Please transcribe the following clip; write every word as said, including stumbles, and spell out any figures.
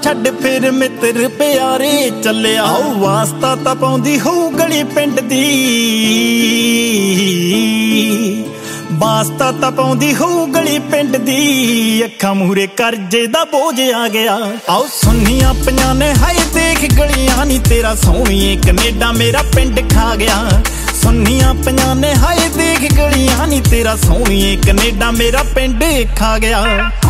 ਛੱਡ ਫਿਰ ਮਿੱਤਰ ਪਿਆਰੇ ਚੱਲਿਆ। ਵਾਸਤਾ ਤਾਂ ਪਾਉਂਦੀ ਹੋਊ ਗਲੀ ਪਿੰਡ ਦੀ, ਵਾਸਤਾ ਤਾਂ ਪਾਉਂਦੀ ਹੋਊ ਗਲੀ ਪਿੰਡ ਦੀ। ਅੱਖਾਂ ਮੂਹਰੇ ਕਰਜ਼ੇ ਦਾ ਬੋਝ ਆ ਗਿਆ। ਆਓ ਸੁੰਨੀਆਂ ਪੰਜਾਂ ਨੇ ਹਾਏ ਦੇਖ ਗਲੀਆਂ ਨੀ ਤੇਰਾ ਸੋਹਣੀਏ ਕਨੇਡਾ ਮੇਰਾ ਪਿੰਡ ਖਾ ਗਿਆ। ਸੁੰਨੀਆਂ ਪੰਜਾਂ ਨੇ ਹਾਏ ਦੇਖ ਗਲੀਆਂ ਨੀ ਤੇਰਾ ਸੋਹਣੀਏ ਕਨੇਡਾ ਮੇਰਾ ਪਿੰਡ ਖਾ ਗਿਆ।